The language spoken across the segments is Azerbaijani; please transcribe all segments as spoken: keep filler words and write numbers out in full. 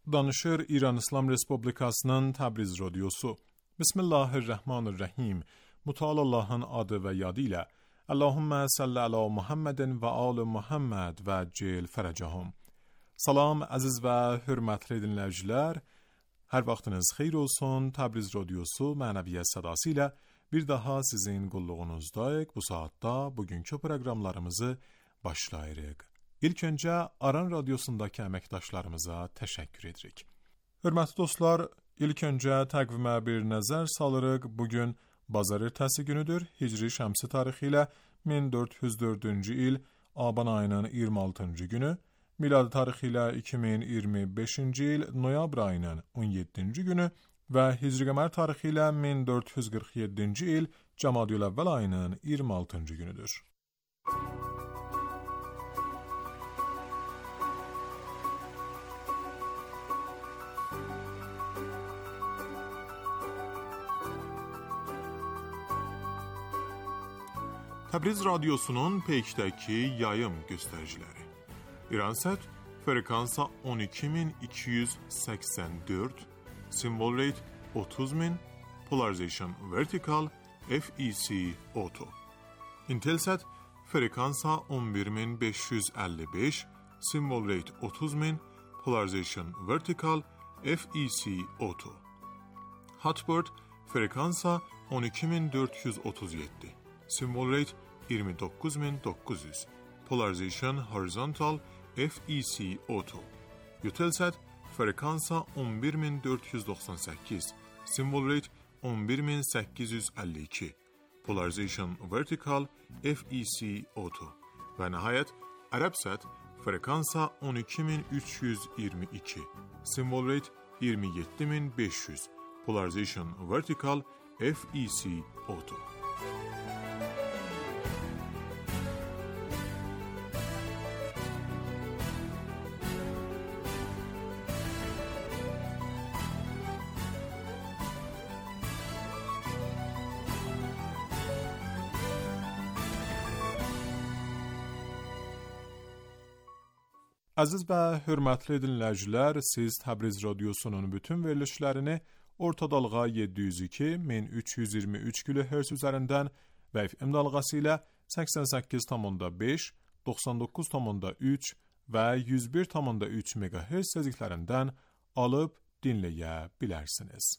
Danışır İran İslam Respublikasının Təbriz Radyosu. Bismillahirrahmanirrahim. Mutal Allah'ın adı ve yadıyla. Allahümme salli ala Muhammedin ve al Muhammed ve cil ferəcəhum. Salam əziz və hörmətli dinləyicilər. Hər vaxtınız xeyir olsun. Təbriz Radyosu mənəviyyət sədası ilə bir daha sizin qulluğunuzdayıq. Bu saatda bugünkü proqramlarımızı başlayırıq. İlk öncə Aran Radyosundakı əməkdaşlarımıza təşəkkür edirik. Hörmətli dostlar, ilk öncə təqvimə bir nəzər salırıq. Bugün Bazar ertəsi günüdür. Hicri şəmsi tarixi ilə min dörd yüz dördüncü il Aban ayının iyirmi altıncı günü, miladi tarixi ilə iki min iyirmi beşinci il noyabr ayının on yeddinci günü və Hicri qəmər tarixi ilə min dörd yüz qırx yeddinci il Cəmadiyül-əvvəl ayının iyirmi altıncı günüdür. Təbriz Radyosu'nun peykdəki yayım göstəriciləri. İransat frekansa on iki min iki yüz səksən dörd, symbol rate otuz min, polarization vertical, F E C auto. Intelsat frekansa on bir min beş yüz əlli beş, symbol rate otuz min, polarization vertical, F E C auto. Hotbird frekansa on iki min dörd yüz otuz yeddi, symbol rate iyirmi doqquz min doqquz yüz, polarization horizontal, F E C auto. Eutelsat frekansa on bir min dörd yüz doxsan səkkiz, symbol rate on bir min səkkiz yüz əlli iki, polarization vertical, F E C auto. Və nəhayət Arabsat frekansa on iki min üç yüz iyirmi iki, symbol rate iyirmi yeddi min beş yüz, polarization vertical, F E C auto. Əziz və hörmətli dinləyicilər, siz Təbriz Radyosu'nun bütün verilişlərini orta dalğa yeddi yüz iki min üç yüz iyirmi üç kilohertz üzərindən və F M dalğası ilə səksən səkkiz tam beş, doxsan doqquz tam üç və yüz bir tam üç megahertz tezliklərindən alıb dinləyə bilərsiniz.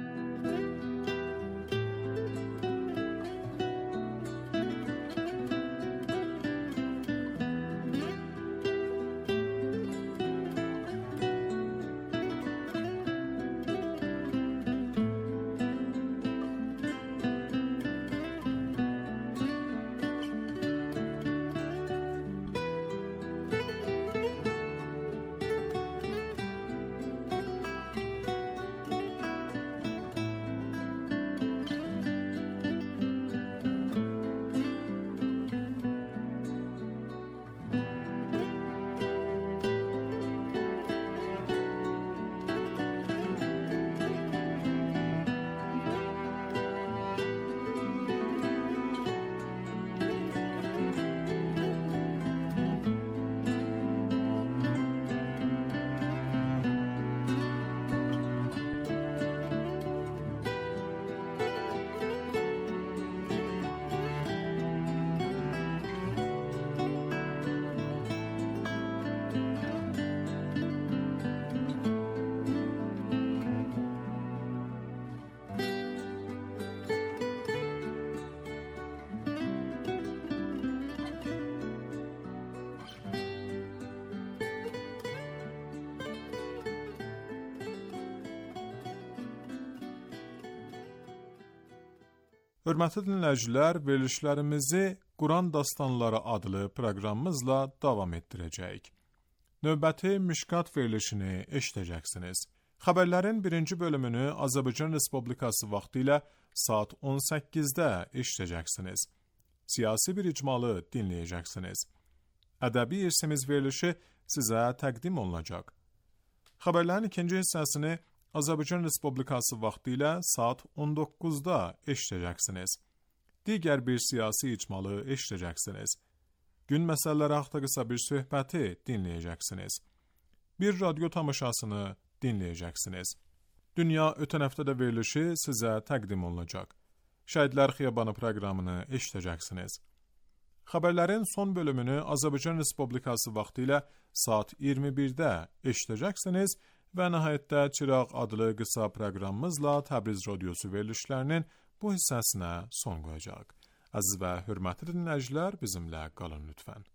Hörmətli dinləyicilər, verilişlərimizi Quran Dastanları adlı proqramımızla davam etdirəcəyik. Növbəti Mişkat verilişini eşidəcəksiniz. Xəbərlərin birinci bölümünü Azərbaycan Respublikası vaxtı ilə saat on səkkizdə eşidəcəksiniz. Siyasi bir icmalı dinləyəcəksiniz. Ədəbi irsimiz verilişi sizə təqdim olunacaq. Xəbərlərin ikinci hissəsini Azərbaycan Respublikası vaxtı ilə saat on doqquzda eşidəcəksiniz. Digər bir siyasi icmalı eşidəcəksiniz. Gün məsələləri haqqında qısa bir söhbəti dinləyəcəksiniz. Bir radyo tamaşasını dinleyeceksiniz. Dünya ötən həftədə verilişi sizə təqdim olunacaq. Şəhidlər Xiyabanı proqramını eşidəcəksiniz. Xəbərlərin son bölümünü Azərbaycan Respublikası vaxtı ilə saat iyirmi birdə eşidəcəksiniz və nəhayətdə Çıraq adlı qısa proqramımızla Təbriz Radiosu verilişlərinin bu hissəsinə son qoyacaq. Əziz və hörmətli dinləyicilər, bizimlə qalın lütfən.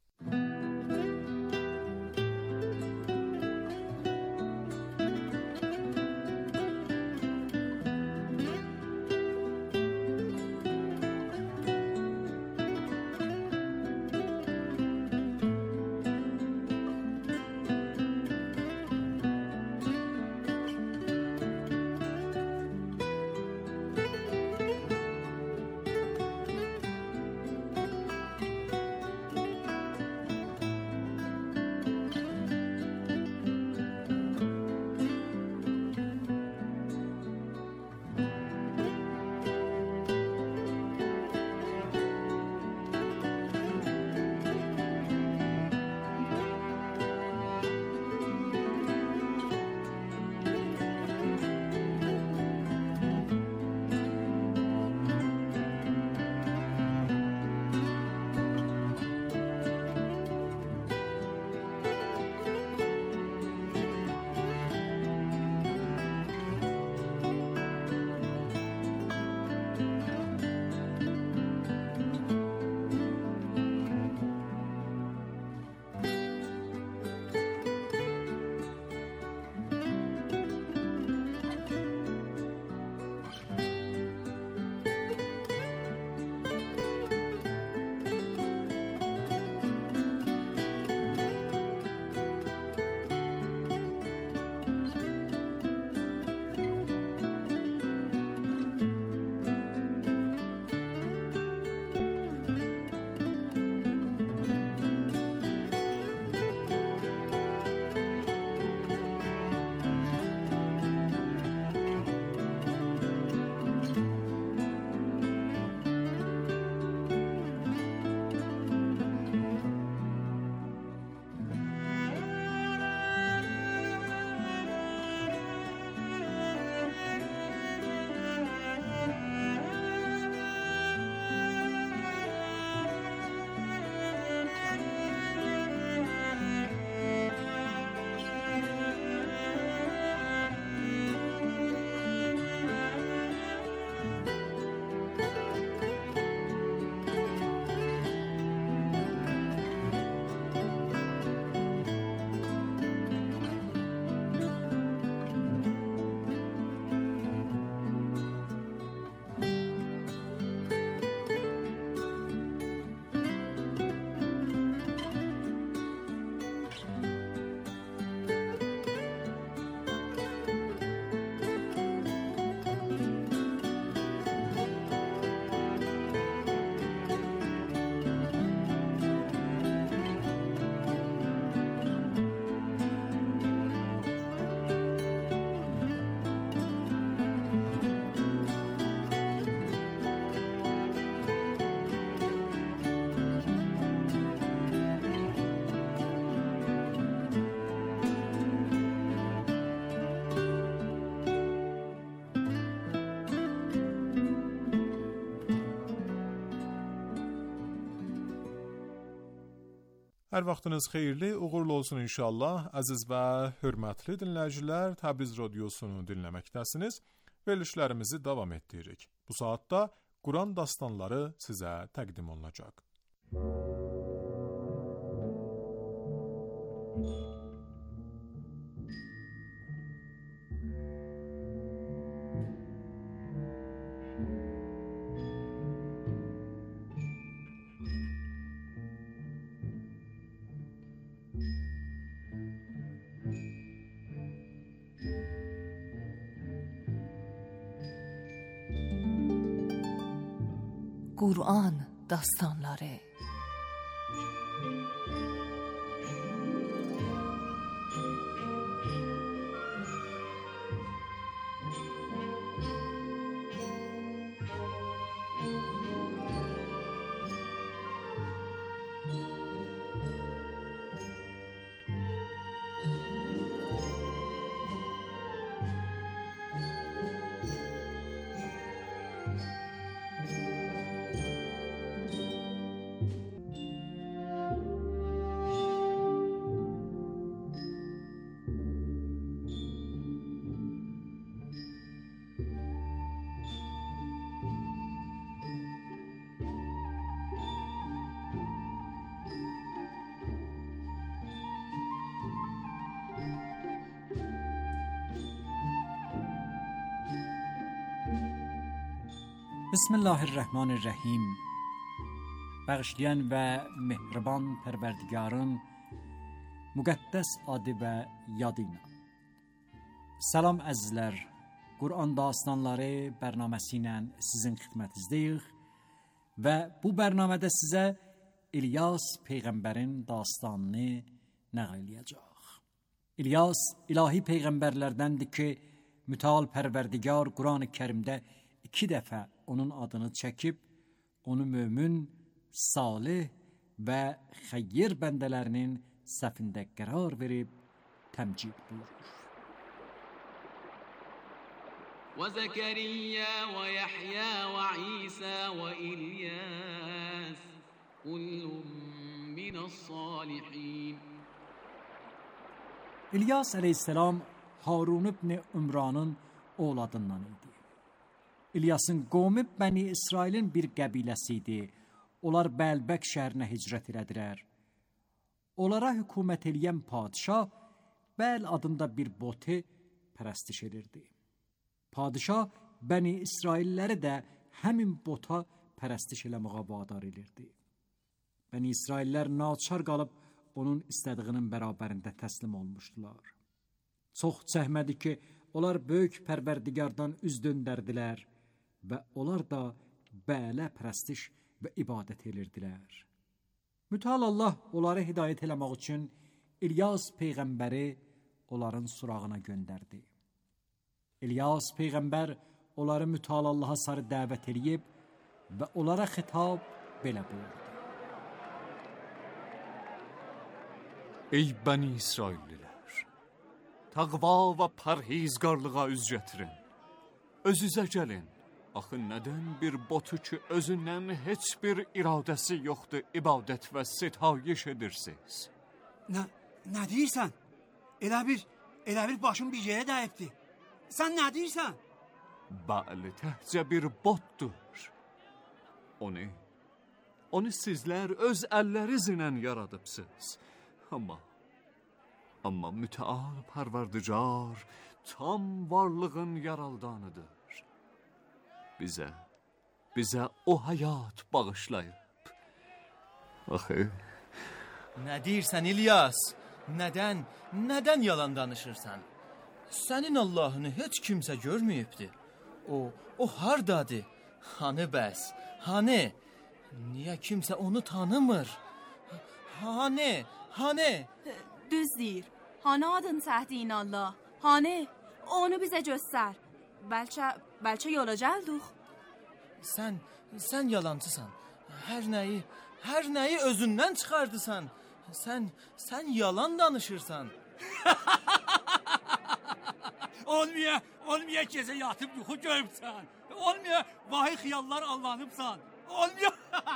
Hər vaxtınız xeyirli, uğurlu olsun inşallah. Əziz və hörmətli dinləyicilər, Təbriz Radiosunu dinləməkdəsiniz. Verilişlərimizi davam etdiririk. Bu saatda Quran dastanları sizə təqdim olunacaq. Qur'an dastanları. Bismillahirrahmanirrahim. Bağışlayan və mehriban Pərverdigarın müqəddəs adı və yadı ilə. Salam əzizlər, Quran dastanları bərnaməsi ilə sizin xidmətinizdəyik və bu bərnamədə sizə İlyas Peyğəmbərin dastanını nəql edəcək. İlyas ilahi peyğəmbərlərdəndir ki, mütəal Pərverdigar Quran-ı Kərimdə iki dəfə onun adını çəkib, onu mömin, salih və xeyir bəndələrinin səfində qərar verib təmcid buyurur. وَزَكَرِيَّا وَيَحْيَا وَعِيسَى وَإِلْيَاسَ كُلٌّ مِّنَ الصَّالِحِينَ. İlyas əleyhisselam Harun ibn Ümranın oğladından idi. İlyasın qovmi Bəni İsrailin bir qəbiləsi idi. Onlar Bəlbək şəhərinə hicrət elədilər. Onlara hökumət eləyən padişah Bəl adında bir botu pərəstiş edirdi. Padişah Bəni İsrailləri də həmin bota pərəstiş eləməyə vadar edirdi. Bəni İsraillər naçar qalıb onun istədiyinin bərabərində təslim olmuşdular. Çox çəkmədi ki, onlar böyük Pərverdigardan üz döndərdilər və onlar da Bələ pərəstiş və ibadət edirdilər. Mütəal Allah onları hidayət eləmək üçün İlyas Peyğəmbəri onların surağına göndərdi. İlyas Peyğəmbər onları mütəal Allaha sarı dəvət eləyib və onlara xitab belə buyurdu. Ey Bəni İsraillilər, təqva və pərhizgarlığa üz gətirin. Özünüzə gəlin. Axı nədən bir botu ki, özündən heç bir iradəsi yoxdur, ibadət və sitayiş edirsiniz? Nə, nə deyirsən? Elə bir, elə bir başım bir yerə dəyibdi. Sən nə deyirsən? Bəli, təhcə bir botdur. Onu, onu sizlər öz əllərinizlə yaradıbsınız. Amma, amma mütəal Pərverdigar tam varlığın yaraldanıdır. Bizə, bizə o həyat bağışlayıb. Axı, nə deyirsən İlyas? Nədən, nədən yalan danışırsan? Sənin Allahını heç kimsə görməyibdir. O, o hardadır? Hanı bəs? Hanı? Niyə kimsə onu tanımır? Hanı? Hanı? Düz deyir. Hanı adın səhdiyin Allah? Hanı? Onu bizə göstər. Bəlkə, bəlkə yola gəldik. Sən, sən yalancısan. Hər nəyi, hər nəyi özündən çıxardısan. Sən, sən yalan danışırsan. Olmaya, olmaya gecə yatıb yuxu görübsən. Olmaya vahiy xiyallar allanıbsan. Olmaya.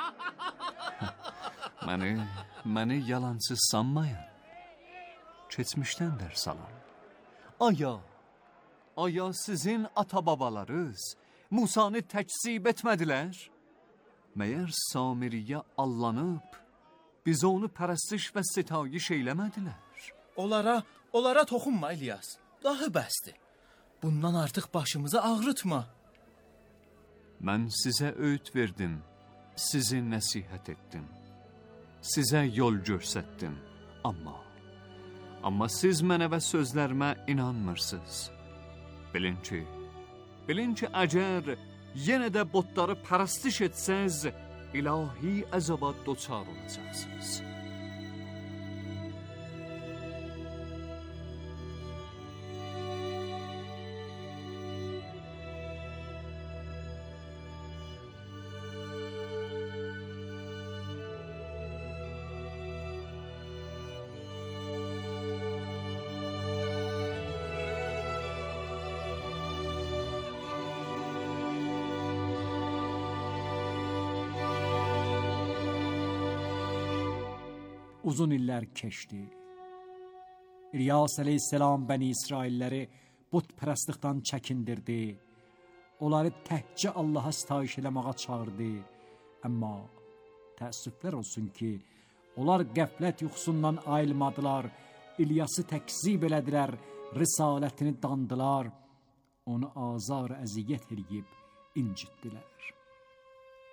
məni, məni yalancı sanmayın. Keçmişdən dərs alın. Aya, aya sizin ata-babalarınız Musanı təkzib etmədilər? Məyər Samiriyə allanıb, bizə onu pərəstiş və sitayiş eyləmədilər? Onlara, onlara toxunma İlyas. Daha bəsdir. Bundan artıq başımızı ağrıtma. Mən sizə öğüt verdim, sizi nəsihət etdim. Sizə yol göstərdim, amma, amma siz mənə və sözlərimə inanmırsınız. Bilin ki, bilin ki, əgər yenə də botları pərəstiş etsəz, ilahi əzaba doçar olacaqsınız. Uzun illər keçdi. İlyas əleyhisselam Bəni İsrailləri butpərəstlikdən çəkindirdi. Onları təhcə Allaha sitayiş eləməyə çağırdı. Amma təəssüflər olsun ki, onlar qəflət yuxusundan ayılmadılar. İlyası təkzib elədilər, risalətini dandılar. Onu azar əziyyət eləyib incitdilər.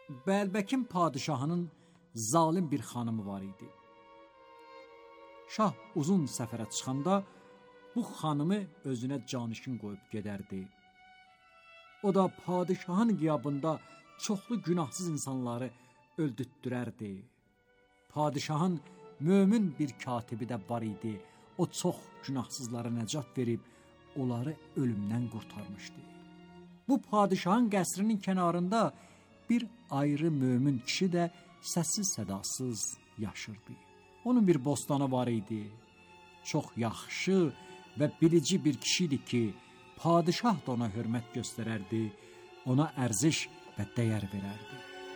Bəlbəkin padişahının zalim bir xanımı var idi. Şah uzun səfərə çıxanda bu xanımı özünə canişin qoyub gedərdi. O da padişahın qiyabında çoxlu günahsız insanları öldürtdürərdi. Padişahın mömin bir katibi də var idi. O çox günahsızlara nəcat verib onları ölümdən qurtarmışdı. Bu padişahın qəsrinin kənarında bir ayrı mömin kişi də səssiz sədasız yaşırdı. Onun bir bostanı var idi. Çox yaxşı və bilici bir kişiydi ki, padişah da ona hörmət göstərərdi, ona ərziş və dəyər verərdi.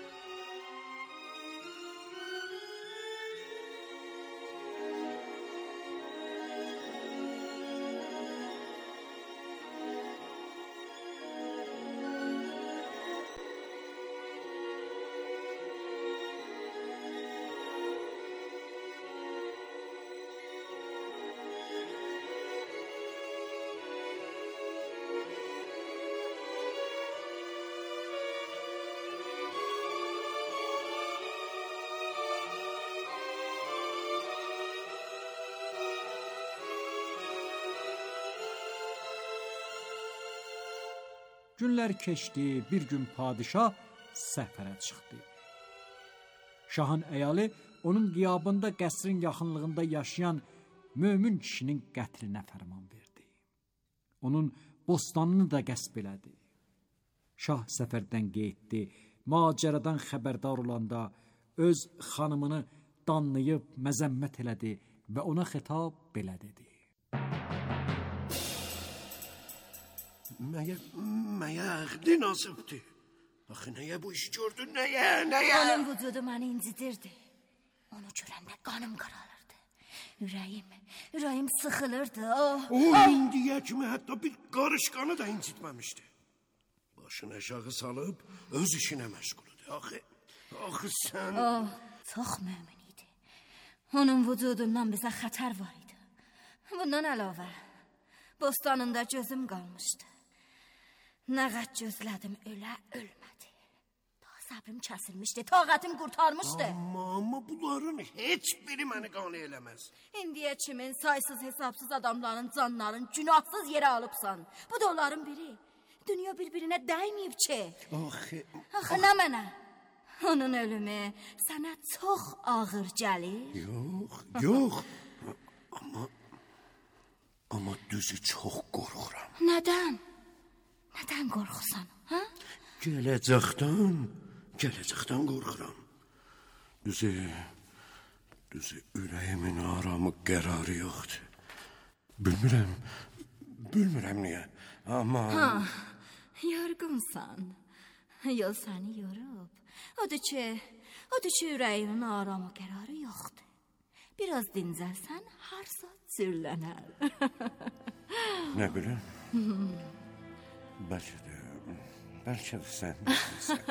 Günlər keçdi, bir gün padişah səfərə çıxdı. Şahın əyalı onun qiyabında qəsrin yaxınlığında yaşayan mömin kişinin qətlinə fərman verdi. Onun bostanını da qəsb elədi. Şah səfərdən getdi, macəradan xəbərdar olanda öz xanımını danlayıb məzəmmət elədi və ona xitab belə dedi. Məyər, məyər, dinasıbdır. Axı, nəyə bu iş gördün, nəyə, nəyə? Onun vücudu məni incidirdi. Onu görəndə qanım qaralırdı. Ürəyim, ürəyim sıxılırdı. Oh, o, oh. indiyə kimi hətta bir qarış qanı da incitməmişdi. Başını aşağı salıb, öz işinə məşğuludur. Axı, axı sən... Oh, çox mömin idi. Onun vücudundan bizə xətər var idi. Bundan əlavə, bostanında gözüm qalmışdı. Nə qət gözlədim, ölə ölmədi. Daha səbrim kəsilmişdi, taqətim qurtarmışdı. Amma, amma bunların heç biri məni qane eləməz. İndiyə kimin saysız hesabsız adamların canlarını günahsız yerə alıbsan. Bu da onların biri. Dünya bir-birinə dəyməyib ki. Axı... Axı, nə mənə? Onun ölümü sənə çox ağır gəlir. Yox, yox. Amma... Amma düzü çox qorxuram. Nədən? Nədən qorxusan, hə? Gələcəkdən, gələcəkdən qorxuram. Düzü, düzü ürəyimin aramı qərarı yoxdur. Bilmirəm, bilmirəm niyə, amma... Ha, yorğunsan. Yol səni yorub. Odur ki, odur ki ürəyimin aramı qərarı yoxdur. Biraz dincəlsən, hər saat sürlənər. Nə bilim? Bəlkə də, bəlkə də sən bilirsən.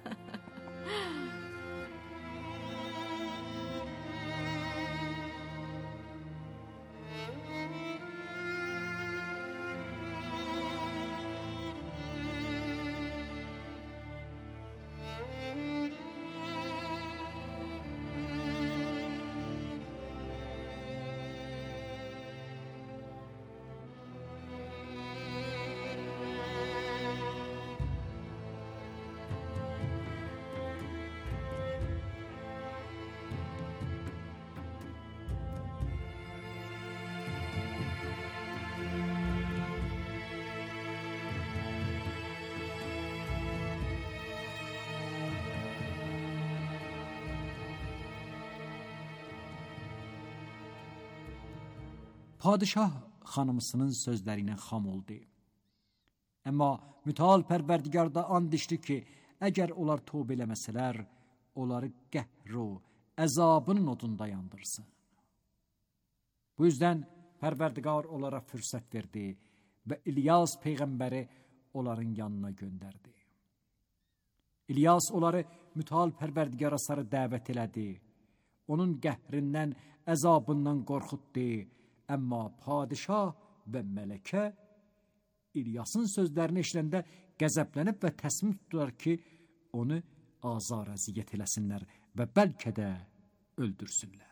Padişah xanımısının sözlərinə xam oldu. Amma mütəal pərverdigarda and içdi ki, əgər onlar tövbə eləməsələr, onları qəhru, əzabının odunda yandırsın. Bu yüzdən pərverdigar onlara fürsət verdi və İlyas peyğəmbəri onların yanına göndərdi. İlyas onları mütəal pərverdigara sarı dəvət elədi. Onun qəhrindən, əzabından qorxutdu. Amma padişah və mələkə İlyasın sözlərini eşidəndə qəzəblənib və təsmin tutdular ki, onu azar əziyyət eləsinlər və bəlkə də öldürsünlər.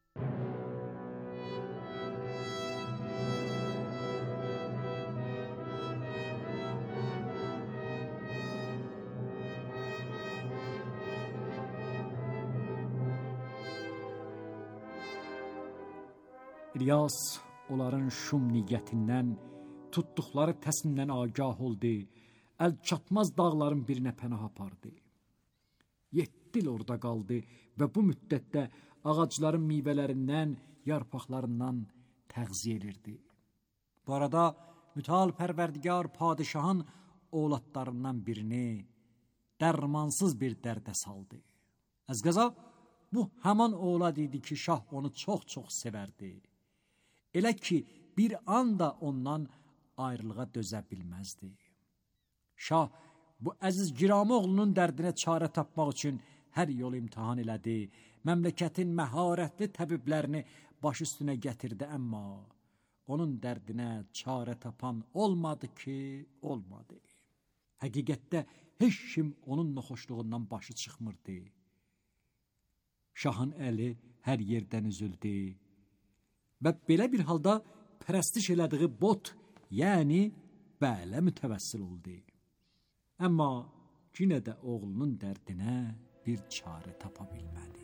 İlyas onların şum niyyətindən, tutduqları təslimdən agah oldu, əl çatmaz dağların birinə pənah apardı. Yeddi il orada qaldı və bu müddətdə ağacların meyvələrindən, yarpaqlarından təğziyə edirdi. Bu arada mütəal pərverdigar padişahın oğlatlarından birini dərmansız bir dərdə saldı. Əzqəza, bu həman oğlad idi ki, şah onu çox-çox sevərdi. Elə ki, bir anda ondan ayrılığa dözə bilməzdi. Şah bu əziz giramı oğlunun dərdinə çarə tapmaq üçün hər yolu imtihan elədi. Məmləkətin məharətli təbiblərini baş üstünə gətirdi, amma onun dərdinə çarə tapan olmadı ki, olmadı. Həqiqətdə heç kim onun noxoşluğundan başı çıxmırdı. Şahın əli hər yerdən üzüldü və belə bir halda pərəstiş elədiyi bot, yəni bələ mütəvəssil oldu. Amma yenə də oğlunun dərdinə bir çarə tapa bilmədi.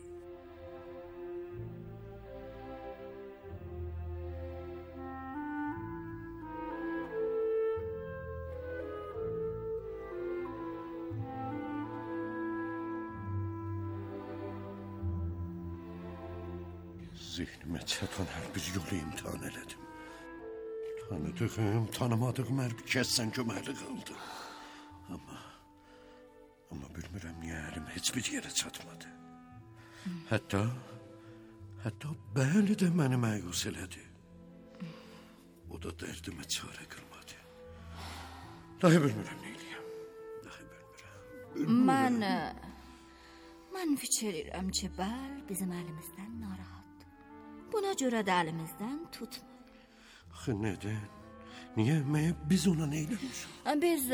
Zihnimə çatan hər bir yolu imtihan elədim. Tanıdığım, tanımadığım hər bir kəssən köməkli qaldı. Amma, amma bilmirəm niyə əlim heç bir yerə çatmadı. Hətta, hətta bəli də məni məyus elədi. O da dərdimə çarə qılmadı. Dahi bilmirəm nə eləyəm. Dahi bilmirəm. Mən, mən fikir edirəm ki, bəl bizim əlimizdən narahat. Buna görə də əlimizdən tutma. Axı nədən? Niyə? Məyə biz ona nə eləmişik? Biz,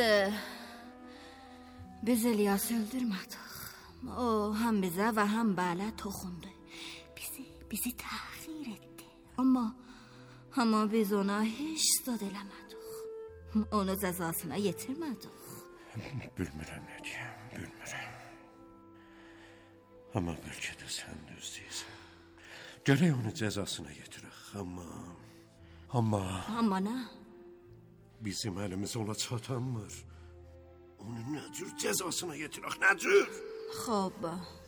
biz İlyası öldürmədik. O, həm bizə və həm bələ toxundu. Bizi, bizi təxir etdi. Amma, amma biz ona heç zad eləmədik. Onu cəzasına yetirmədik. Bilmirəm nə deyəm, bilmirəm. Amma bəlkə də sən düz deyirsən. Gərək onu cəzasına yetirək, amma... Amma... Amma nə? Bizim əlimiz ona çatanmır. Onu nə cür cəzasına yetirək, nə cür? Xob,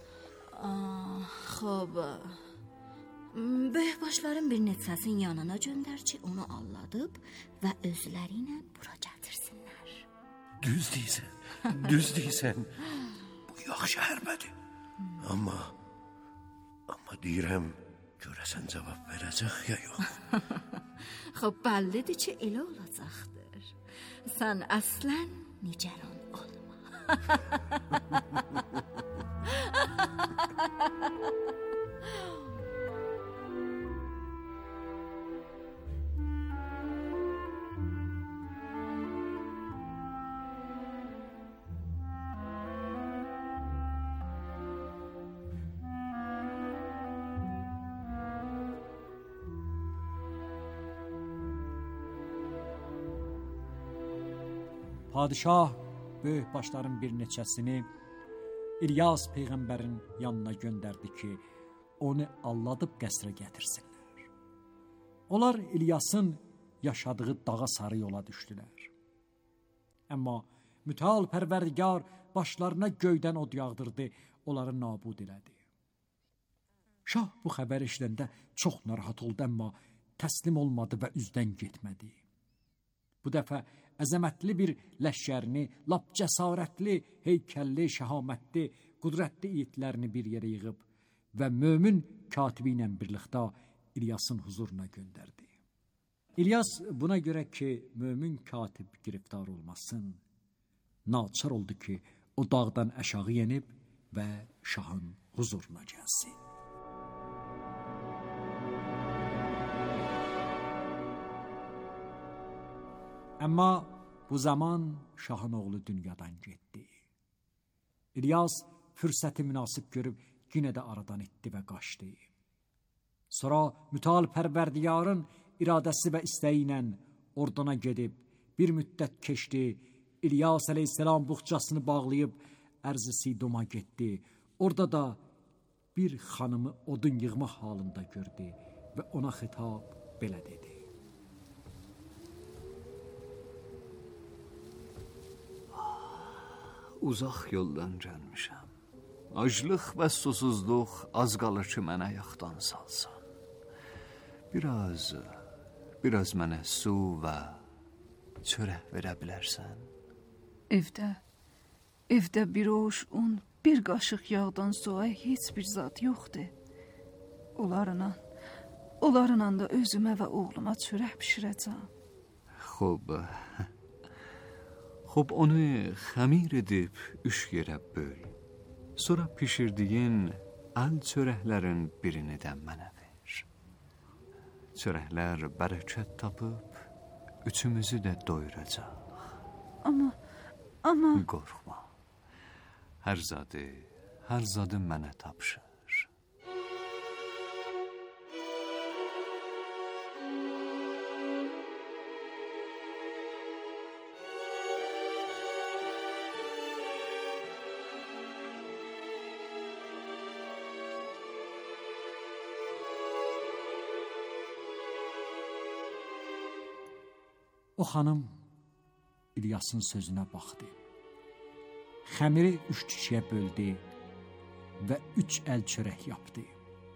xob... Böyükbaşların bir neçəsinin yanına göndər ki, onu alladıb və özləri ilə bura gətirsinlər. Düz deyirsən, düz deyirsən. Bu yaxşı hərbədir. Amma... Amma deyirəm... Görəsən cavab verəcək ya yox? Xob, bəllidir ki, elə olacaqdır. Sən əslən nigaran olma. Padişah böyük başların bir neçəsini İlyas peyğəmbərin yanına göndərdi ki, onu alladıb qəsrə gətirsinlər. Onlar İlyasın yaşadığı dağa sarı yola düşdülər. Amma mütəal pərverdigar başlarına göydən od yağdırdı, onları nabud elədi. Şah bu xəbər eşidəndə çox narahat oldu, amma təslim olmadı və üzdən getmədi. Bu dəfə əzəmətli bir ləşkərini, lap cəsarətli, heykəlli, şəhamətli, qudrətli yiğitlərini bir yerə yığıb və mömin katibi ilə birlikdə İlyasın huzuruna göndərdi. İlyas buna görə ki, mömin katib giriftar olmasın, naçar oldu ki, o dağdan aşağı yenib və şahın huzuruna gəlsin. Amma bu zaman şahın oğlu dünyadan getdi. İlyas fürsəti münasib görüb yenə də aradan etdi və qaçdı. Sonra mütal pərverdigarın iradəsi və istəyi ilə ordana gedib bir müddət keçdi. İlyas əleyhisselam buxçasını bağlayıb ərz-i Sidoma getdi. Orada da bir xanımı odun yığma halında gördü və ona xitab belə dedi. Uzaq yoldan gəlmişəm. Aclıq və susuzluq az qalır ki, mənə yaxdan salsın. Biraz, biraz mənə su və çörək verə bilərsən? Evdə, evdə bir oş un, bir qaşıq yağdan soğuya heç bir zat yoxdur. Onlarla, onlarla da özümə və oğluma çörək pişirəcəm. Xob, xob onu xəmir edib üç yerə böl. Sonra pişirdiyin əl çörəklərin birini də mənə ver. Çörəklər bərəkət tapıb, üçümüzü də doyuracaq. Amma, amma... Qorxma. Hər zadı, hər zadı mənə tapşır. O xanım İlyasın sözünə baxdı. Xəmiri üç kişiyə böldü və üç əl çörək yapdı.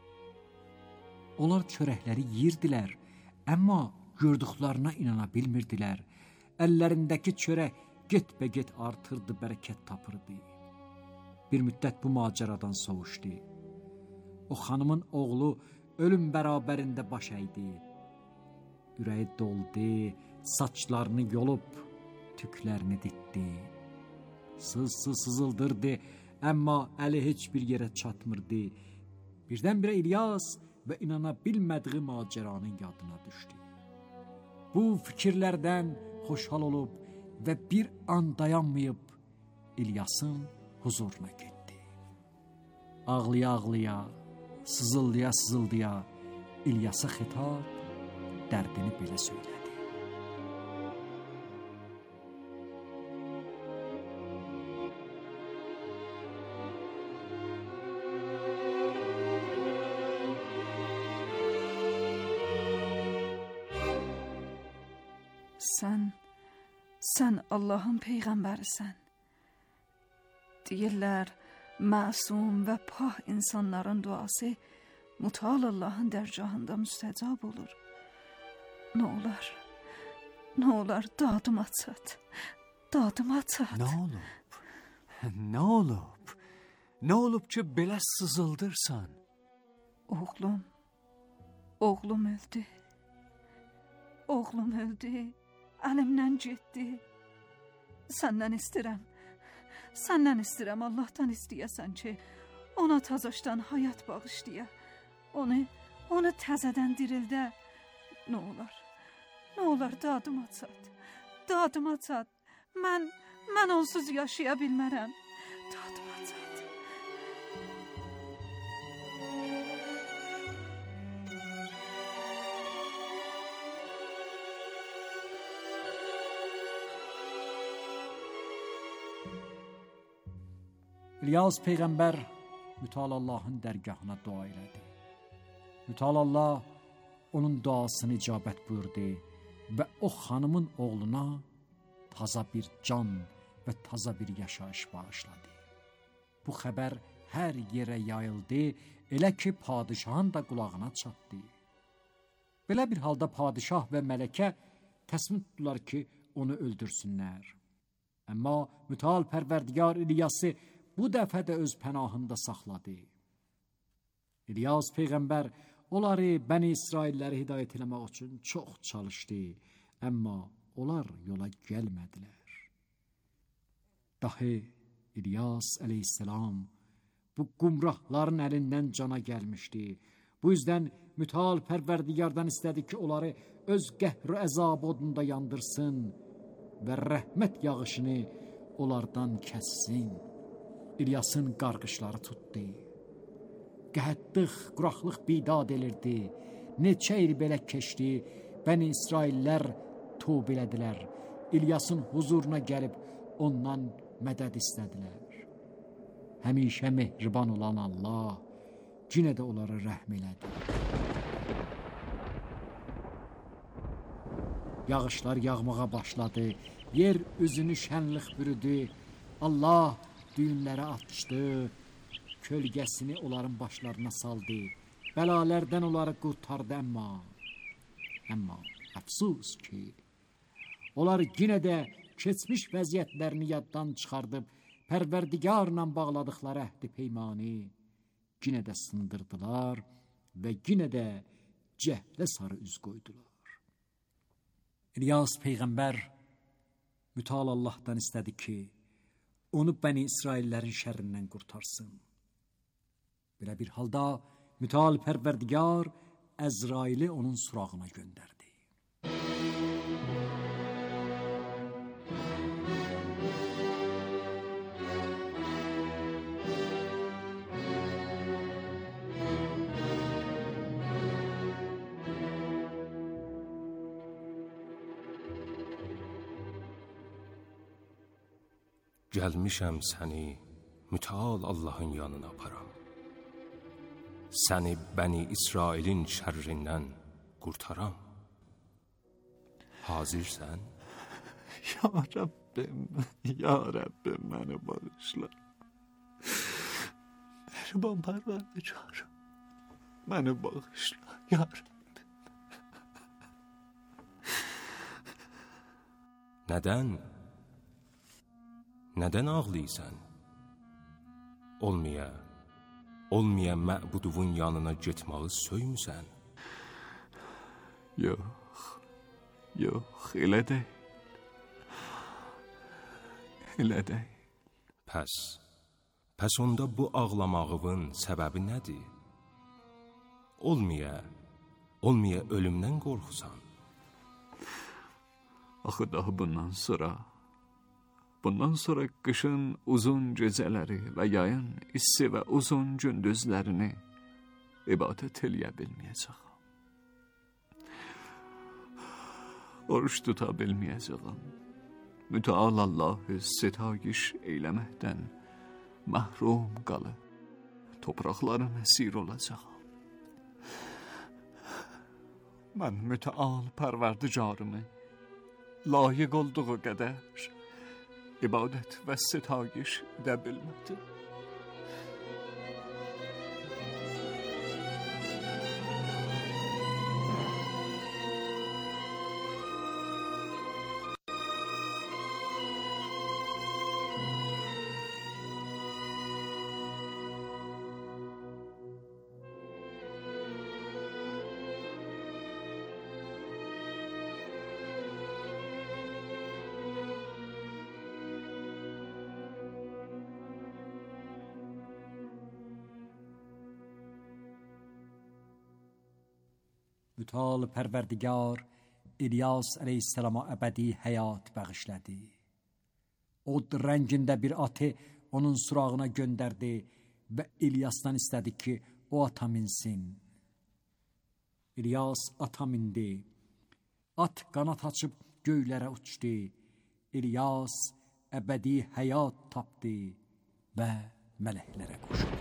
Onlar çörəkləri yiyirdilər, amma gördüklərinə inana bilmirdilər. Əllərindəki çörək get-be-get artırdı, bərəkət tapırdı. Bir müddət bu macəradan soğuşdu. O xanımın oğlu ölüm bərabərində baş əydi. Ürəyi doldu, saçlarını yolub, tüklərini ditdi. Sız-sız sızıldırdı, amma əli heç bir yerə çatmırdı. Birdən-birə İlyas və inana bilmədiği macəranın yadına düşdü. Bu fikirlərdən xoşhal olub və bir an dayanmayıb İlyasın huzuruna getdi. Ağlaya-ağlaya, sızıldaya-sızıldaya İlyasa xitab dərdini belə söylədi. Sən, sən Allahın peyğəmbərisən. Deyirlər, məsum və pah insanların duası mutal Allahın dərgahında müstəcab olur. Nə olar, nə olar dadıma çat, dadıma çat. Nə olub, nə olub, nə olub ki, belə sızıldırsan? Oğlum, oğlum öldü, oğlum öldü, əlimdən getdi. Səndən istəyirəm, səndən istəyirəm, Allahdan istəyəsən ki, ona tazaşdan həyat bağışlaya, onu, onu təzədən dirildə. Nə olar, nə olar dadıma çat, dadıma çat. Mən, mən onsuz yaşaya bilmərəm. Dadıma çat. İlyas peyğəmbər mütal Allahın dərgahına dua elədi. Mütal Allah onun duasını icabət buyurdu və o xanımın oğluna taza bir can və taza bir yaşayış bağışladı. Bu xəbər hər yerə yayıldı, elə ki, padişahın da qulağına çatdı. Belə bir halda padişah və mələkə təsmin tutdular ki, onu öldürsünlər. Amma mütal pərverdigar İlyası bu dəfə də öz pənahında saxladı. İlyas peyğəmbər onları, Bəni İsrailləri hidayət eləmək üçün çox çalışdı, amma onlar yola gəlmədilər. Dahi İlyas əleyhisselam bu qumrahların əlindən cana gəlmişdi. Bu yüzdən mütal pərverdigardan istədi ki, onları öz qəhr-i əzab odunda yandırsın və rəhmət yağışını onlardan kəssin. İlyasın qarqışları tutdu. Qəhətdıq, quraqlıq bidad elirdi. Neçə il belə keçdi, Bəni İsraillər tövbə elədilər. İlyasın huzuruna gəlib ondan mədəd istədilər. Həmişə mehriban olan Allah yenə də onlara rəhm elədi. Yağışlar yağmağa başladı. Yer üzünü şənlik bürüdü. Allah düyünləri atışdı. Kölgəsini onların başlarına saldı. Bəlalərdən onları qurtardı, amma Amma əfsus ki, onlar yenə də keçmiş vəziyyətlərini yaddan çıxardıb, Pərverdigarla bağladıqları əhdi peymanı yenə də sındırdılar və yenə də cəhlə sarı üz qoydular. İlyas Peyğəmbər mütəal Allahdan istədi ki, onu Bəni İsraillərin şərrindən qurtarsın. Belə bir halda mütəal Pərverdigar Əzraili onun surağına göndərdi. Gəlmişəm səni mütəal Allahın yanına aparam. Səni Bəni İsrailin şərrindən qurtaram. Hazırsən? Ya Rəbbim, ya Rəbbim, məni bağışla. Mehriban Pərverdigarım, məni bağışla, ya Rəbbim. Nədən? Nədən ağlayırsan? Olmaya, olmaya məbuduvun yanına getməyi söymüsən? Yox, yox, elə deyil. Elə deyil. Pəs, pəs onda bu ağlamağının səbəbi nədir? Olmaya, olmaya ölümdən qorxusan? Axı daha bundan sonra, bundan sonra qışın uzun gecələri və yayın issi və uzun gündüzlərini ibadət eləyə bilməyəcəm. Oruç tuta bilməyəcəm. Mütəal Allahı sitayiş eyləməkdən məhrum qalıb torpaqların əsir olacaq. Mən mütəal Pərverdigarımı layiq olduğu qədər ibadət və sitayiş edə bilmədim. Mütəal Pərverdigar İlyas əleyhissalama əbədi həyat bəxşlədi. Od rəngində bir atı onun surağına göndərdi və İlyasdan istədi ki, o ata minsin. İlyas ata mindi. At qanat açıb göylərə uçdu. İlyas əbədi həyat tapdı və mələklərə qoşuldu.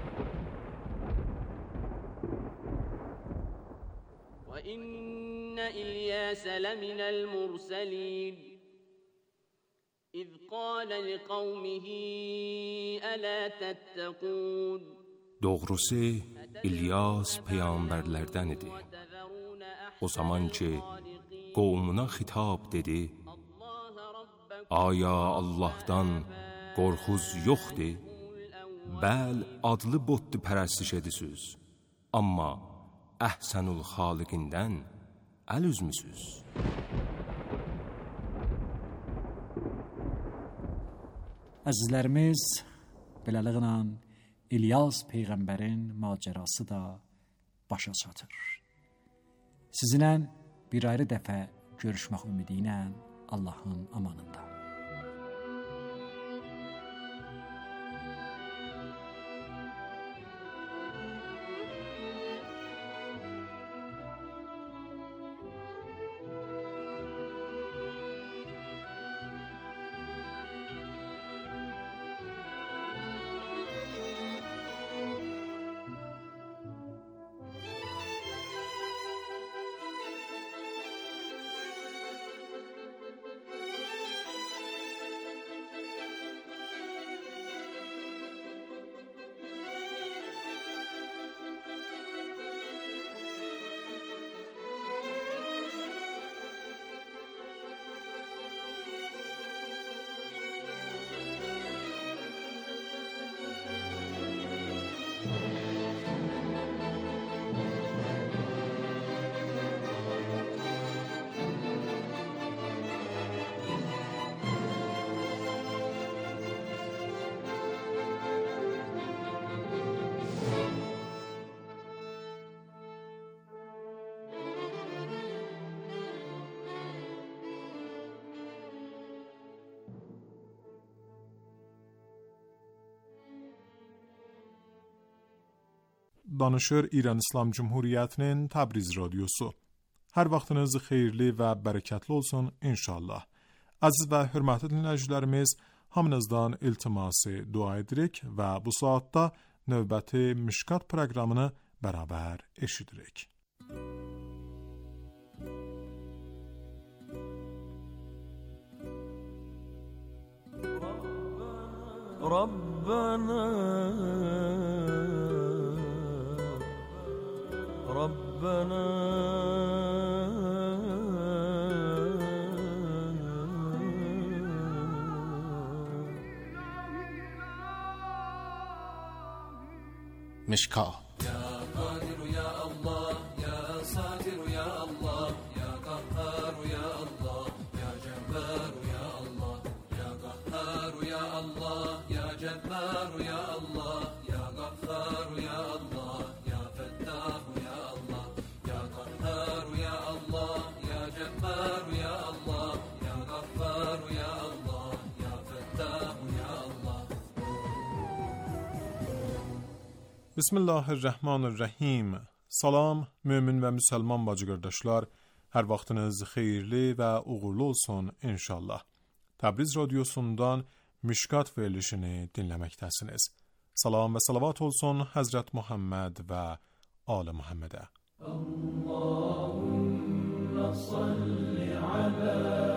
وإن إلياس لمن المرسلين إذ قال لقومه ألا تتقون Doğrusu İlyas peyğəmbərlərdən idi. O zaman ki qovmuna xitab dedi: Aya Allahdan qorxuz yoxdur? Bəl adlı botdu pərəstiş edisiniz. Amma Əhsənul xaliqindən əl üzmüsüz. Əzizlərimiz, beləliklə İlyas Peyğəmbərin macərası da başa çatır. Sizinlə bir ayrı dəfə görüşmək ümidi ilə Allahın amanında. danışır İran İslam Cumhuriyyətinin Təbriz radiosu. Hər vaxtınız xeyirli və bərəkətli olsun inşallah. Əziz və hörmətli dinləyicilərimiz, hamınızdan iltiması dua edirik və bu saatda növbəti Mişkat proqramını bərabər eşidirik. ربنا ربنا مشکات يا قادر يا الله يا ساتر يا الله يا قهار يا الله يا جبار يا الله يا قهار يا الله يا جبار يا الله يا غفار يا الله يا فتاح يا الله يا قهار يا الله يا جبار يا الله يا غفار يا الله يا فتاح يا الله. Bismillahirrahmanirrahim. Salam, mömin və müsəlman bacı qardaşlar. Hər vaxtınız xeyirli və uğurlu olsun inşallah. Təbriz radiosundan Mişkat verilişini dinləməkdəsiniz. Salam və salavat olsun Həzrət Muhammed və Ali Muhammedə. Allahümme salli ala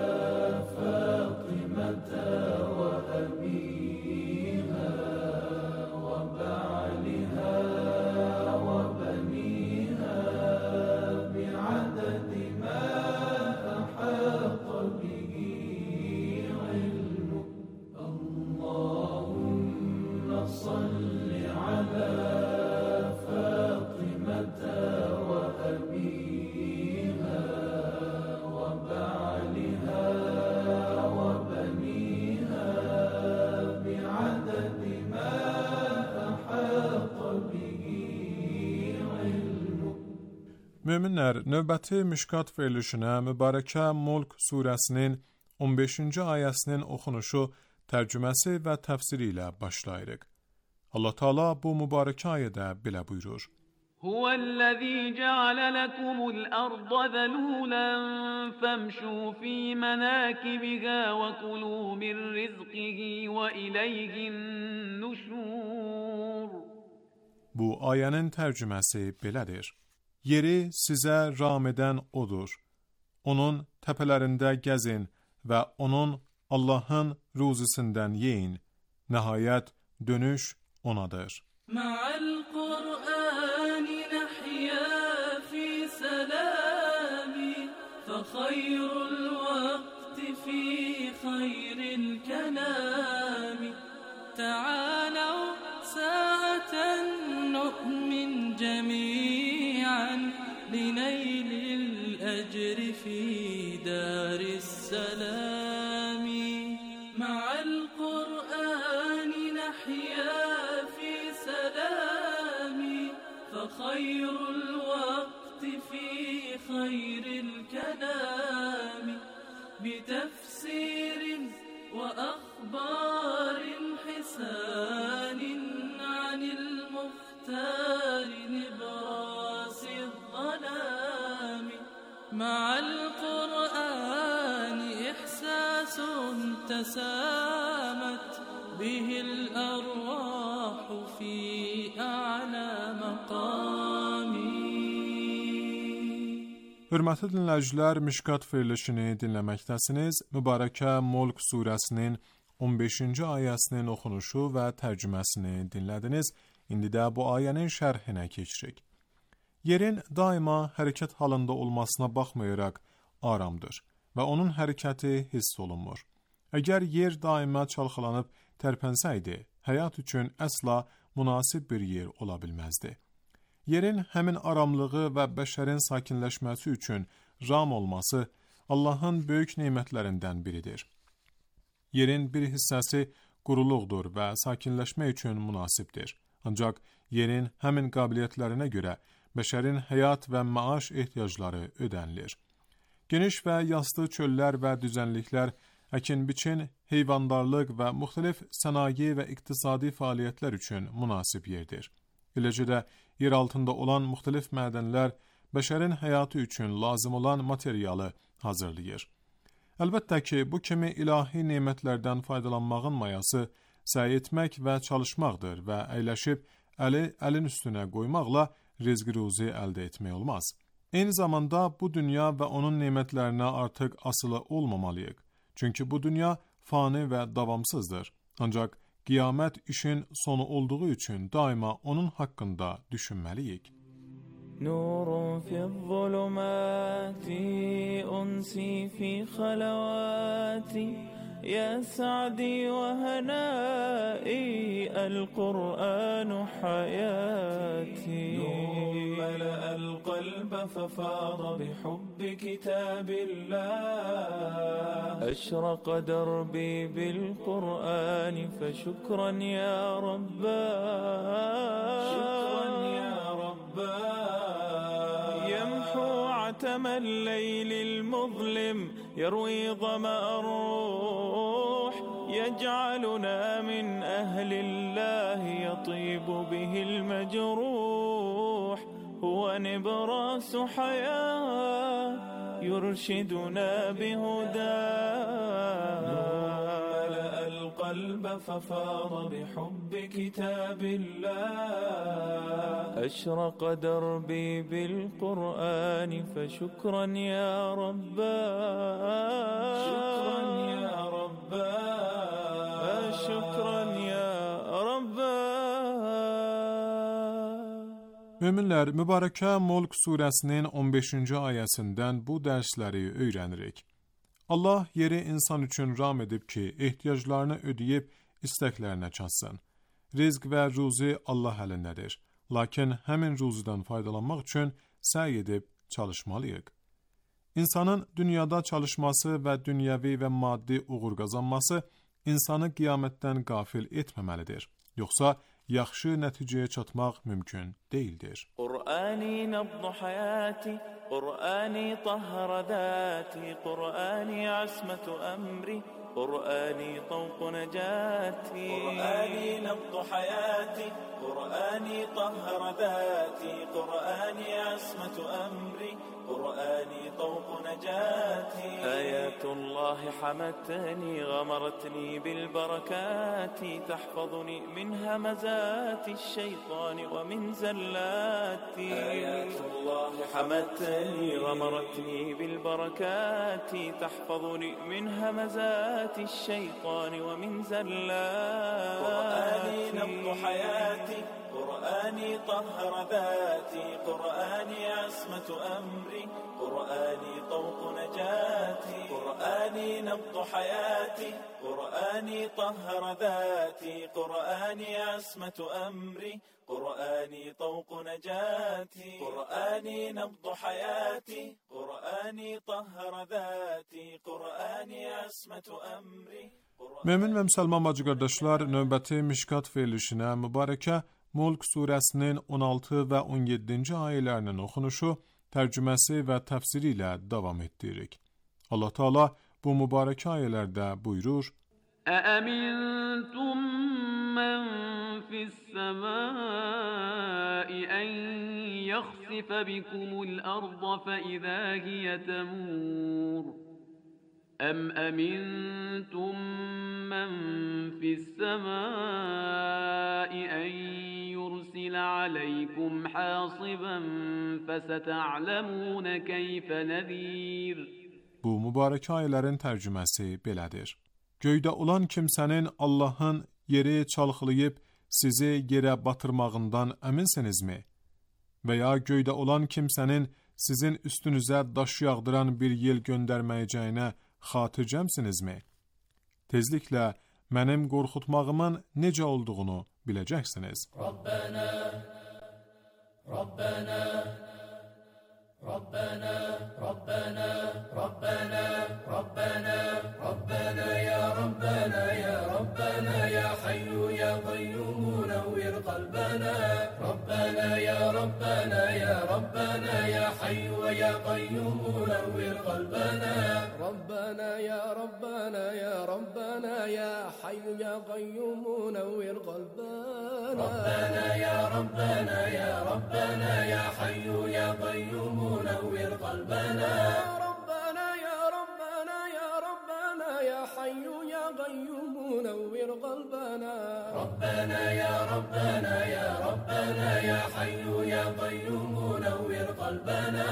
Fatimata ve abiha ve ba'liha ve baniha bi'adadi ma ahata bihi ilmuk. Allahümme salli ala Fatimata ve abiha ve ba'liha ve baniha bi'adadi ma ahata bihi ilmuk. Möminlər, növbəti Mişkat verilişinə Mübarəkə Mulk surəsinin on beşinci ayəsinin oxunuşu, tərcüməsi və təfsiri ilə başlayırıq. Allah Teala bu mübarək ayədə belə buyurur. هو الذي جعل لكم الأرض ذلولا فامشوا في مناكبها وكلوا من رزقه وإليه النشور. Bu ayənin tərcüməsi belədir. Yeri sizə ram edən odur. Onun təpələrində gəzin və onun Allahın ruzisindən yeyin. Nəhayət dönüş onadır. مع القرآن نحيا في سلام فخير الوقت في خير الكلام تعالوا ساعة نؤمن جميعا لنيل الأجر في دار السلام مع القرآن نحيا في سلام فخير الوقت في خير الكلام بتفسير وأخبار حسان عن المختار نبراس الظلام مع القرآن إحساس تسامت به الأرواح في أعلى مقام. Hörmətli dinləyicilər, Mişkat verilişini dinləməkdəsiniz. Mübarəkə Mulk surəsinin on beşinci ayəsinin oxunuşu və tərcüməsini dinlədiniz. İndi də bu ayənin şərhinə keçirik. Yerin daima hərəkət halında olmasına baxmayaraq aramdır və onun hərəkəti hiss olunmur. Əgər yer daima çalxalanıb tərpənsəydi, həyat üçün əsla münasib bir yer ola bilməzdi. Yerin həmin aramlığı və bəşərin sakinləşməsi üçün ram olması Allahın böyük nemətlərindən biridir. Yerin bir hissəsi quruluqdur və sakinləşmək üçün münasibdir. Ancaq yerin həmin qabiliyyətlərinə görə bəşərin həyat və maaş ehtiyacları ödənilir. Geniş və yastı çöllər və düzənliklər əkin-biçin, heyvandarlıq və müxtəlif sənaye və iqtisadi fəaliyyətlər üçün münasib yerdir. eləcə də yer altında olan müxtəlif mədənlər bəşərin həyatı üçün lazım olan materialı hazırlayır. Əlbəttə ki, bu kimi ilahi nemətlərdən faydalanmağın mayası səy etmək və çalışmaqdır və əyləşib əli əlin üstünə qoymaqla rizq ruzi əldə etmək olmaz. Eyni zamanda bu dünya və onun nemətlərinə artıq asılı olmamalıyıq. Çünki bu dünya fani və davamsızdır. Ancaq qiyamət işin sonu olduğu üçün daima onun haqqında düşünməliyik. نور في الظلمات أنسي في خلواتي يا سعدي وهنائي القرآن حياتي نور ملأ القلب ففاض بحب كتاب الله أشرق دربي بالقرآن فشكرا يا ربا شكرا يا ربا يمحو عتم الليل المظلم يروي ظمأ الروح يجعلنا من أهل الله يطيب به المجروح هو نبراس حياة يرشدنا بهداه ملأ القلب ففاض بحب كتاب الله أشرق دربي بالقرآن فشكرا يا ربا شكرا يا ربا شكرا يا ربا. Möminlər, Mübarəkə Mulk surəsinin on beşinci ayəsindən bu dərsləri öyrənirik. Allah yeri insan üçün ram edib ki, ehtiyaclarını ödəyib istəklərinə çatsın. Rizq və ruzi Allah əlindədir. Lakin həmin ruzidən faydalanmaq üçün səy edib çalışmalıyıq. İnsanın dünyada çalışması və dünyəvi və maddi uğur qazanması insanı qiyamətdən qafil etməməlidir. Yoxsa yaxşı nəticəyə çatmaq mümkün deyildir. Qur'ani nabdu hayati, Qur'ani tahhara zati, Qur'ani asmatu amri, Qur'ani tawqu najati. Qur'ani nabdu hayati, Qur'ani tahhara zati, Qur'ani asmatu amri, قرآني طوق نجاتي آيات الله حمتني غمرتني بالبركات تحفظني من همزات الشيطان ومن زلاتي آيات الله حمتني غمرتني بالبركات تحفظني من همزات الشيطان ومن زلاتي قرآني نبض حياتي قرآني طهر ذاتي قرآني عصمة أمري قرآني طوق نجاتي قرآني نبض حياتي قرآني طهر ذاتي قرآني عصمة أمري قرآني طوق نجاتي قرآني نبض حياتي قرآني طهر ذاتي قرآني عصمة أمري. Mömin və müsəlman bacı qardaşlar, növbəti Mişkat verilişinə Mübarəkə Mulk surəsinin on altı və on yeddinci ayələrinin oxunuşu, tərcüməsi və təfsiri ilə davam etdiririk. Allah Teala bu mübarək ayələrdə buyurur: أأمنتم من في السماء أن يخسف بكم الأرض فإذا هي تمور أم أمنتم من في السماء أن يرسل عليكم حاصبا فستعلمون كيف نذير. Bu mübarək ayələrin tərcüməsi belədir. Göydə olan kimsənin Allahın yeri çalxılayıb sizi yerə batırmağından əminsinizmi? Və ya göydə olan kimsənin sizin üstünüzə daş yağdıran bir yel göndərməyəcəyinə xatircəmsinizmi? Tezliklə mənim qorxutmağımın necə olduğunu biləcəksiniz. Rabbana, Rabbana, Rabbana, Rabbana, Rabbana, Rabbana, Rabbana, ya Rabbana, ya Rabbana, ya Hayyu, ya Qayyum, nawwir qalbana. Rabbana, ya Rabbana, ya Rabbana, ya Hayyu, ya Qayyum, nawwir qalbana. Rabbana, ya Rabbana, ya Rabbana, ربنا يا حي يا قيوم نور قلبنا ربنا يا ربنا يا ربنا يا حي يا قيوم نور قلبنا ربنا يا ربنا يا ربنا يا حي يا قيوم نور قلبنا ربنا يا ربنا يا ربنا يا حي يا قيوم نور قلبنا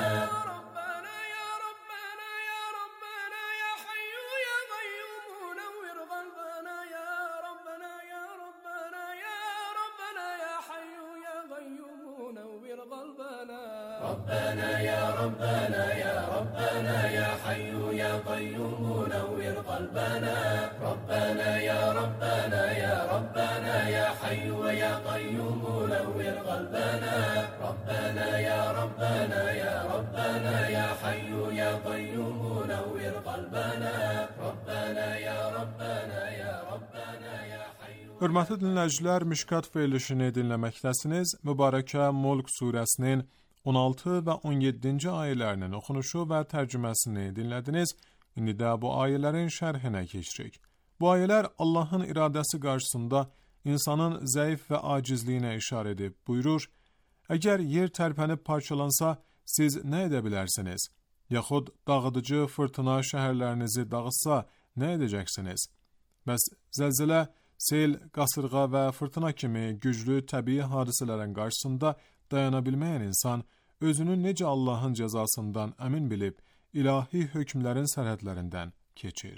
ربنا يا ربنا يا ربنا يا حي يا قيوم نور قلبنا ربنا يا ربنا يا ربنا يا حي يا قيوم نور قلبنا ربنا يا ربنا يا ربنا يا حي يا قيوم نور قلبنا ربنا يا ربنا يا ربنا يا حي. Hörmətli dinləyicilər, Mişkat verilişini dinləməkdəsiniz. Mübarəkə Mulk surəsinin on altı və on yeddinci ayələrinin oxunuşu və tərcüməsini dinlədiniz. İndi də bu ayələrin şərhinə keçirik. Bu ayələr Allahın iradəsi qarşısında insanın zəif və acizliyinə işarə edib buyurur: Əgər yer tərpənib parçalansa, siz nə edə bilərsiniz? Yaxud dağıdıcı fırtına şəhərlərinizi dağıtsa, nə edəcəksiniz? Bəs zəlzələ, sel, qasırğa və fırtına kimi güclü təbii hadisələrin qarşısında dayana bilməyən insan özünü necə Allahın cəzasından əmin bilib ilahi hökmlərin sərhədlərindən keçir.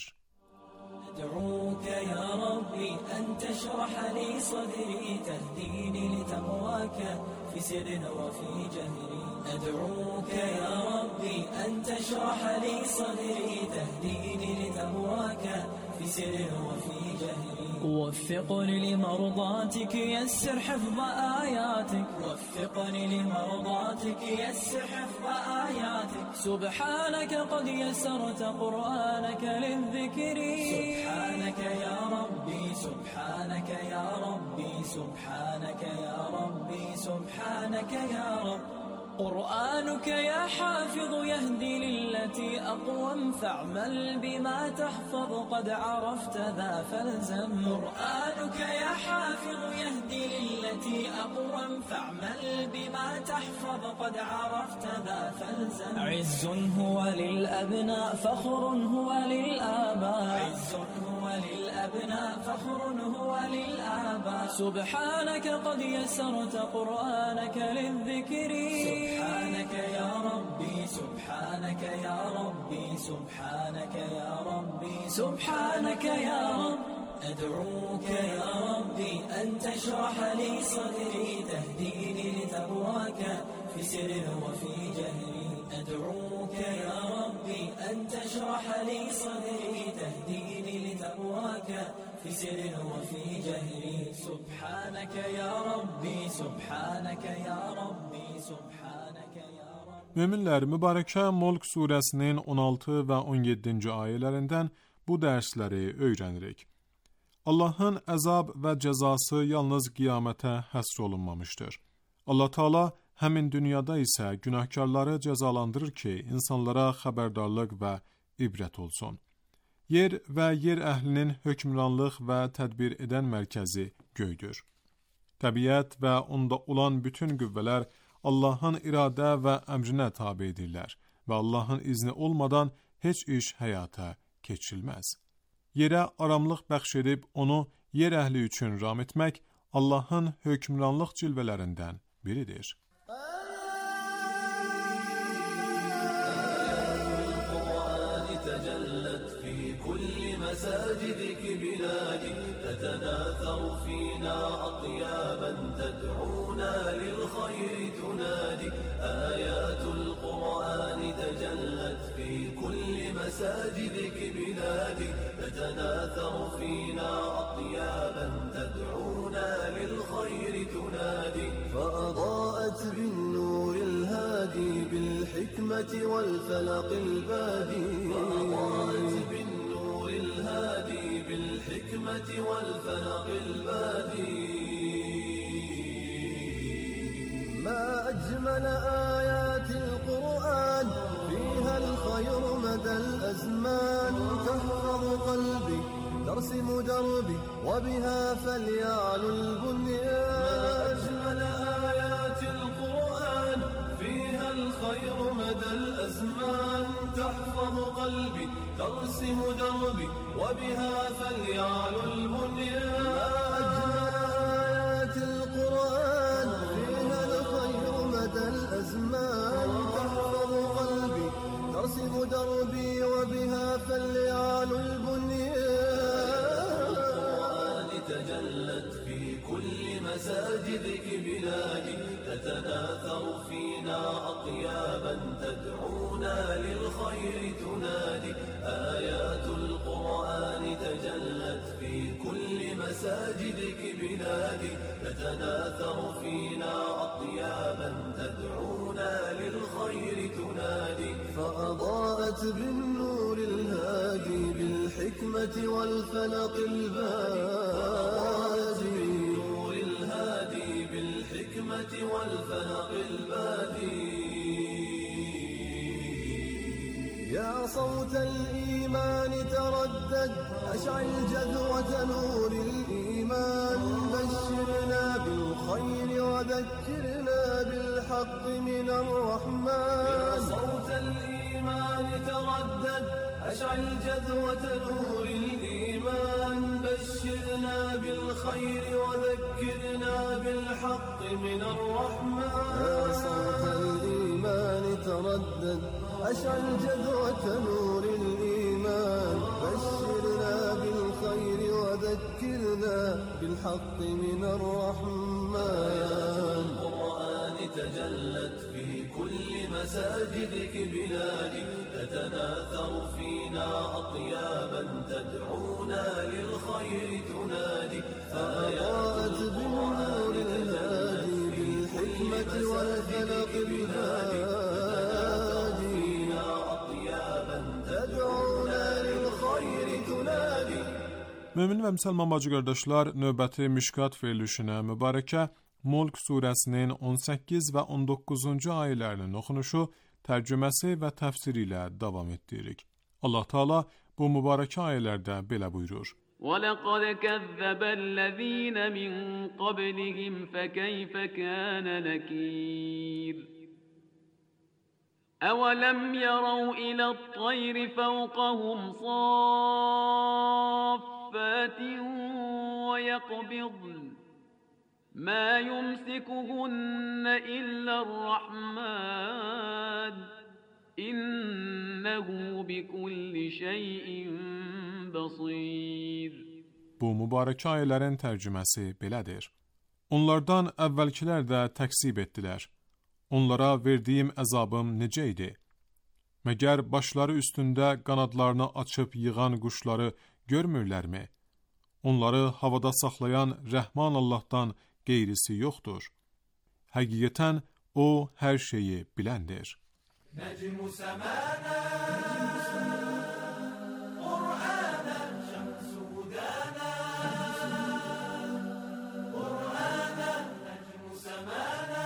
أدعوك يا ربي أن تشرح لي صدري تهديني لتقواك في سر وفي جهري أدعوك يا ربي أن تشرح لي صدري تهديني لتقواك في سر وفي جهري وفقني لمرضاتك يسر حفظ آياتك وفقني لمرضاتك يسر حفظ آياتك سبحانك قد يسرت قرآنك للذكر سبحانك يا ربي سبحانك يا ربي سبحانك يا ربي سبحانك يا رب قرآنك يا حافظ يهدي للتي أقوم فاعمل بما تحفظ قد عرفت ذا فالزم قرآنك يا حافظ يهدي للتي أقوم فاعمل بما تحفظ قد عرفت ذا فالزم عز هو للأبناء فخر هو للآباء عز هو للأبناء فخر هو للآباء سبحانك قد يسرت قرآنك للذكر سبحانك يا ربي سبحانك يا ربي سبحانك يا ربي سبحانك يا رب أدعوك يا ربي أن تشرح لي صدري تهديني لتقواك في سر وفي جهري أدعوك يا ربي أن تشرح لي صدري تهديني لتقواك في سر وفي جهري سبحانك يا ربي سبحانك يا ربي سبحانك يا رب. Möminlər, Mübarəkə Mulk surəsinin on altı və on yeddinci ayələrindən bu dərsləri öyrənirik. Allahın əzab və cəzası yalnız qiyamətə həsr olunmamışdır. Allah Taala həmin dünyada isə günahkarları cəzalandırır ki, insanlara xəbərdarlıq və ibrət olsun. Yer və yer əhlinin hökmranlıq və tədbir edən mərkəzi göydür. Təbiət və onda olan bütün qüvvələr Allahın iradə və əmrinə tabedirlər və Allahın izni olmadan heç iş həyata keçirilməz. Yerə aramlıq bəxş edib onu yer əhli üçün ram etmək Allahın hökmranlıq cilvələrindən biridir. مساجدك بلادي تتناثر فينا أطيابا تدعونا للخير تنادي آيات القرآن تجلت في كل مساجدك بلادي تتناثر فينا أطيابا تدعونا للخير تنادي فأضاءت بالنور الهادي بالحكمة والفلق البادي فأضاءت بالنور الهادي بالحكمة والفلق البادي ما أجمل آيات القرآن فيها الخير مدى الأزمان تحفظ قلبي درس ترسم دربي وبها فليعلو البنيان. أجمل آيات القرآن فيها الخير مدى الأزمان، تحفظ قلبي ترسم دربي وبها فليعلو البنيان. أجمل آيات القرآن فيها الخير مدى الأزمان، تحفظ قلبي ترسم دربي وبها فليعلو البنيان. القرآن تجلت في كل مساجدك بلادي، تتناثر فينا أطيابا تدعونا للخير تنادي. آيات القرآن تجلت في كل مساجدك بلادي، تتناثر فينا أطيابا تدعونا للخير تنادي. فأضاءت بالنور الهادي بالحكمة والفلق البادي، بالنور الهادي بالحكمة والفلق البادي. يا صوت الإيمان تردد، أشعل جذوة نور الإيمان، بشرنا بالخير وذكرنا بالحق من الرحمن. يا صوت الإيمان تردد، أشعل جذوة نور الإيمان، بشرنا بالخير وذكرنا بالحق من الرحمن. يا صوت الإيمان تردد، أشعل جذوة نور الإيمان، بشرنا بالخير وذكرنا بالحق من الرحمن. القرآن تجلت في كل مساجدك بلادي، تتناثر فينا أطيابا تدعونا للخير تنادي. فآيات بالنور الهادي بالحكمة والفلق البادي، Mömin və müsəlman bacı qardaşlar, növbəti Mişkat verilişinə mübarəkə Mulk surəsinin on səkkiz və on doqquzuncu ayələrinin oxunuşu, tərcüməsi və təfsiri ilə davam etdiririk. Allah Teala bu mübarək ayələrdə belə buyurur: وَلَقَدْ كَذَّبَ الَّذِينَ مِنْ قَبْلِهِمْ فَكَيْفَ كَانَ نَكِيرٌ أَوَلَمْ يَرَوْا إِلَى الطَّيْرِ فَوْقَهُمْ صَافَّاتٍ وَيَقْبِضْنَ مَا يُمْسِكُهُنَّ إِلَّا الرَّحْمَنُ إِنَّهُ بِكُلِّ شَيْءٍ بَصِيرٌ. Bu mübarək ayələrin tərcüməsi belədir: Onlardan əvvəlkilər də təksib etdilər. Onlara verdiyim əzabım necə idi? Məgər başları üstündə qanadlarını açıb yığan quşları görmürlərmi? Onları havada saxlayan Rəhman Allahdan qeyrisi yoxdur. Həqiqətən O hər şeyi biləndir. Necmu semana Qur'ana şemsu hudana Qur'ana necmu semana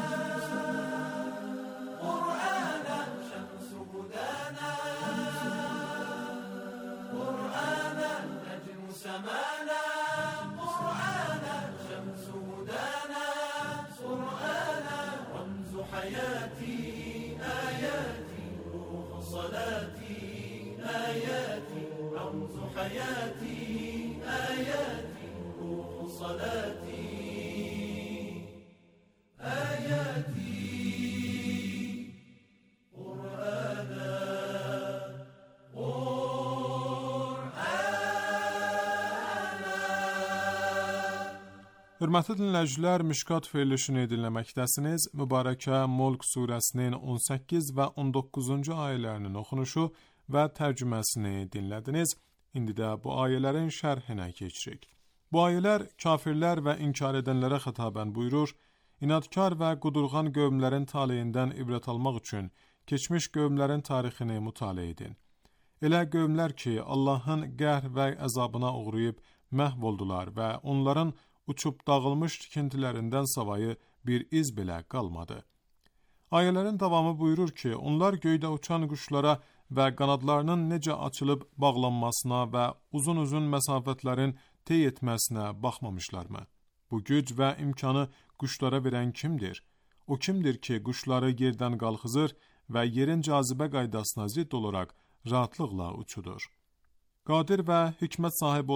Qur'ana şemsu hudana Qur'ana necmu semana Qur'ana şemsu hudana Qur'ana ramzu hayati آياتي روح صلاتي آياتي رمز حياتي آياتي روح صلاتي آياتي قرآنا Hörmətli dinləyicilər, Mişkat verilişini dinləməkdəsiniz. Mübarəkə Mulk surəsinin on səkkiz və on doqquzuncu ayələrinin oxunuşu və tərcüməsini dinlədiniz. İndi də bu ayələrin şərhinə keçirik. Bu ayələr kafirlər və inkar edənlərə xətabən buyurur: İnadkar və qudurğan qövmlərin taleyindən ibrət almaq üçün keçmiş qövmlərin tarixini mütaliə edin. Elə qövmlər ki, Allahın qəhr və əzabına uğrayıb məhv oldular və onların uçub dağılmış tikintilərindən savayı bir iz belə qalmadı. Ayələrin davamı buyurur ki, onlar göydə uçan quşlara və qanadlarının necə açılıb bağlanmasına və uzun-uzun məsafətlərin tey etməsinə baxmamışlarmı? Bu güc və imkanı quşlara verən kimdir? O kimdir ki, quşları yerdən qalxızır və yerin cazibə qaydasına zidd olaraq rahatlıqla uçudur? Qadir və hikmət sahibi